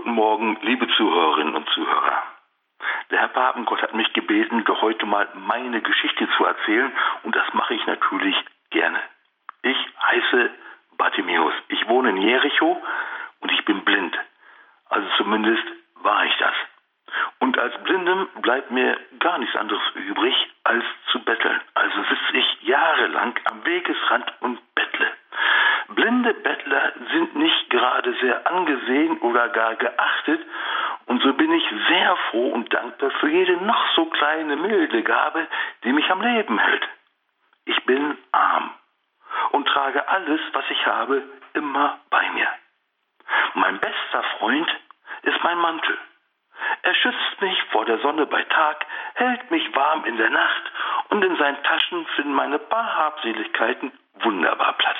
Guten Morgen, liebe Zuhörerinnen und Zuhörer. Der Herr Papengott hat mich gebeten, doch heute mal meine Geschichte zu erzählen, und das mache ich natürlich gerne. Ich heiße Bartimäus. Ich wohne in Jericho und ich bin blind. Also zumindest war ich das. Und als Blindem bleibt mir gar nichts anderes übrig, als zu betteln. Also sitze ich jahrelang am Wegesrand und bettle. Blinde Bettler sind nicht gerade sehr angesehen oder gar geachtet, und so bin ich sehr froh und dankbar für jede noch so kleine milde Gabe, die mich am Leben hält. Ich bin arm und trage alles, was ich habe, immer bei mir. Mein bester Freund ist mein Mantel. Er schützt mich vor der Sonne bei Tag, hält mich warm in der Nacht, und in seinen Taschen finden meine paar Habseligkeiten wunderbar Platz.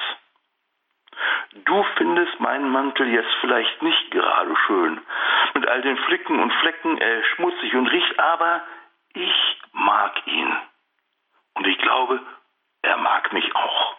Du findest meinen Mantel jetzt vielleicht nicht gerade schön. Mit all den Flicken und Flecken, er ist schmutzig und riecht, aber ich mag ihn. Und ich glaube, er mag mich auch.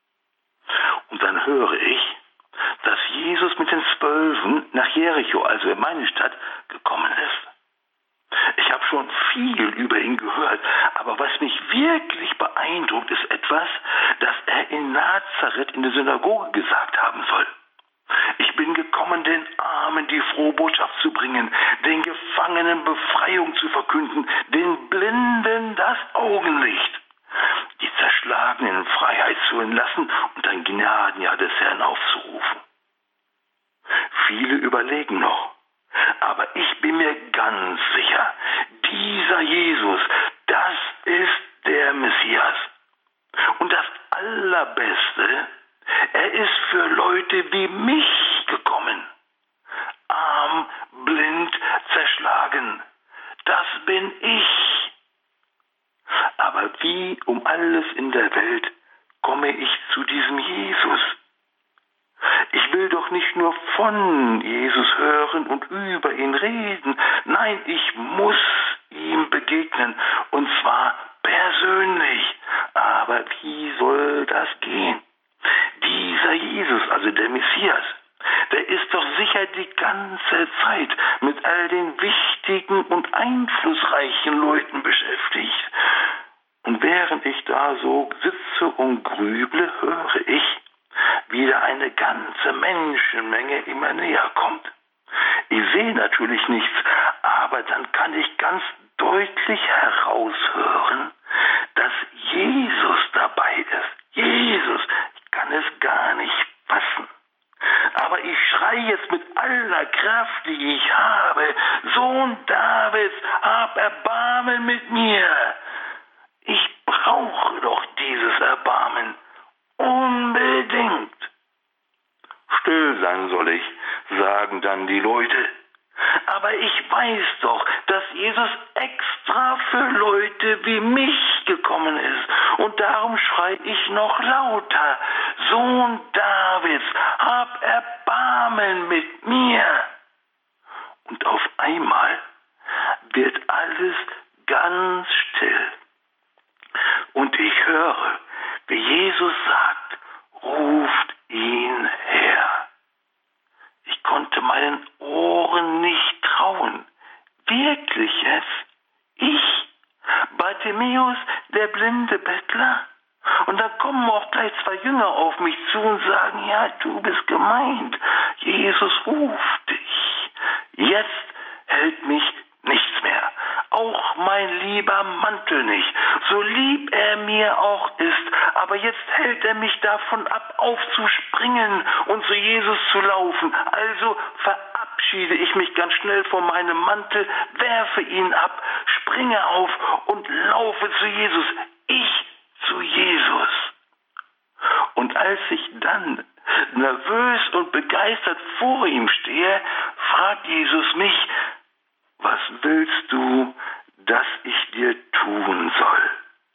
Und dann höre ich, dass Jesus mit den 12 nach Jericho, also in meine Stadt, gekommen ist. Ich habe schon viel über ihn gehört, aber was mich wirklich beeindruckt, ist etwas, das er in Nazareth in der Synagoge gesagt haben soll. Ich bin gekommen, den Armen die frohe Botschaft zu bringen, den Gefangenen Befreiung zu verkünden, den Blinden das Augenlicht, die Zerschlagenen in Freiheit zu entlassen und ein Gnadenjahr des Herrn aufzurufen. Viele überlegen noch, aber ich bin mir ganz sicher, dieser Jesus, das ist der Messias. Und das Allerbeste, er ist für Leute wie mich gekommen. Arm, blind, zerschlagen. Das bin ich. Aber wie um alles in der Welt komme ich zu diesem Jesus? Ich will doch nicht nur von Jesus hören und über ihn reden. Nein, ich muss ihm begegnen, und zwar persönlich. Aber wie soll das gehen? Dieser Jesus, also der Messias, der ist doch sicher die ganze Zeit mit all den wichtigen und einflussreichen Leuten beschäftigt. Und während ich da so sitze und grüble, höre ich, wie da eine ganze Menschenmenge immer näher kommt. Ich sehe natürlich nichts, aber dann kann ich ganz deutlich heraushören, dass Jesus dabei ist. Jesus, ich kann es gar nicht fassen. Aber ich schreie jetzt mit aller Kraft, die ich habe: Sohn Davids, hab Erbarmen mit mir. Ich brauche doch dieses Erbarmen. Unbedingt. Still sein soll ich, sagen dann die Leute. Aber ich weiß doch, dass Jesus extra für Leute wie mich gekommen ist. Und darum schrei ich noch lauter: Sohn Davids, hab Erbarmen mit mir. Und auf einmal wird alles ganz still. Und ich höre, wie Jesus sagt: Ruft ihn her. Ich konnte meinen Ohren nicht trauen. Wirklich jetzt? Ich? Bartimäus, der blinde Bettler? Und dann kommen auch gleich 2 Jünger auf mich zu und sagen: Ja, du bist gemeint. Jesus ruft dich. Jetzt hält mich nichts mehr. Auch mein lieber Mantel nicht, so lieb er mir auch ist, aber jetzt hält er mich davon ab, aufzuspringen und zu Jesus zu laufen. Also verabschiede ich mich ganz schnell von meinem Mantel, werfe ihn ab, springe auf und laufe zu Jesus. Ich zu Jesus. Und als ich dann nervös und begeistert vor ihm stehe, fragt Jesus mich: Was willst du, dass ich dir tun soll?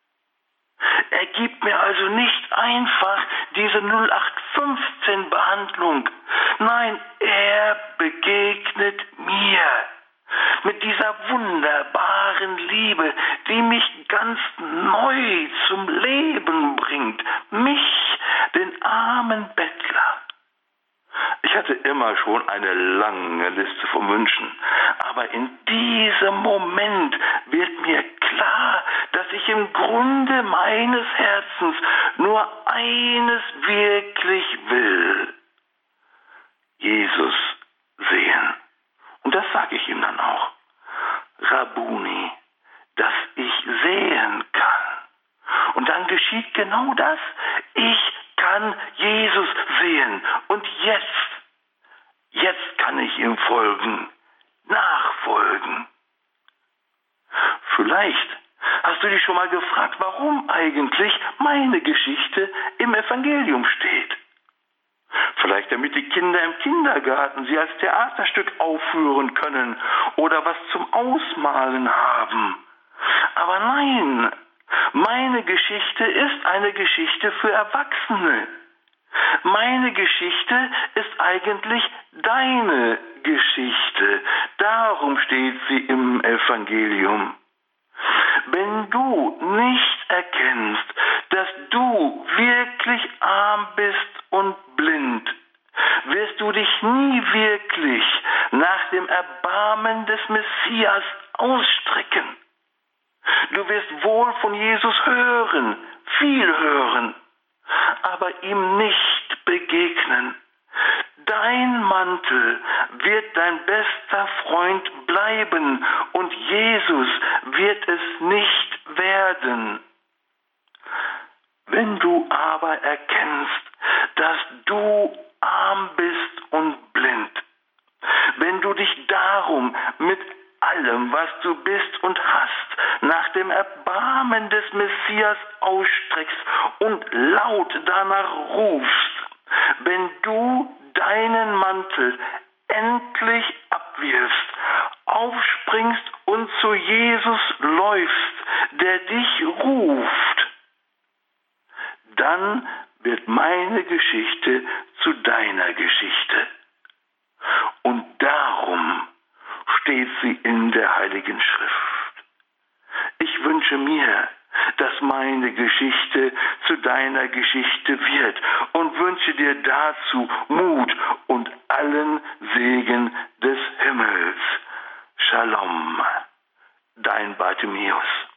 Er gibt mir also nicht einfach diese 0815-Behandlung. Nein, er begegnet mir mit dieser wunderbaren Liebe, die mich ganz neu zum Leben bringt. Mich, den armen Bettler. Ich hatte immer immer schon eine lange Liste von Wünschen. Aber in diesem Moment wird mir klar, dass ich im Grunde meines Herzens nur eines wirklich will: Jesus sehen. Und das sage ich ihm dann auch. Rabuni, dass ich sehen kann. Und dann geschieht genau das. Ich kann Jesus sehen. Und jetzt kann ich ihm folgen, nachfolgen. Vielleicht hast du dich schon mal gefragt, warum eigentlich meine Geschichte im Evangelium steht. Vielleicht damit die Kinder im Kindergarten sie als Theaterstück aufführen können oder was zum Ausmalen haben. Aber nein, meine Geschichte ist eine Geschichte für Erwachsene. Meine Geschichte ist eigentlich deine Geschichte. Darum steht sie im Evangelium. Wenn du nicht erkennst, dass du wirklich arm bist und blind, wirst du dich nie wirklich nach dem Erbarmen des Messias ausstrecken. Du wirst wohl von Jesus hören, viel hören, aber ihm nicht begegnen. Dein Mantel wird dein bester Freund bleiben und Jesus wird es nicht werden. Wenn du aber erkennst, dass du arm bist und blind, wenn du dich darum mit allem, was du bist und hast, nach dem Erbarmen des Messias ausstreckst und laut danach rufst, wenn du deinen Mantel endlich abwirfst, aufspringst und zu Jesus läufst, der dich ruft, dann wird meine Geschichte zu deiner Geschichte. Und darum steht sie in der Heiligen Schrift. Ich wünsche mir, dass meine Geschichte zu deiner Geschichte wird und wünsche dir dazu Mut und allen Segen des Himmels. Shalom, dein Bartimäus.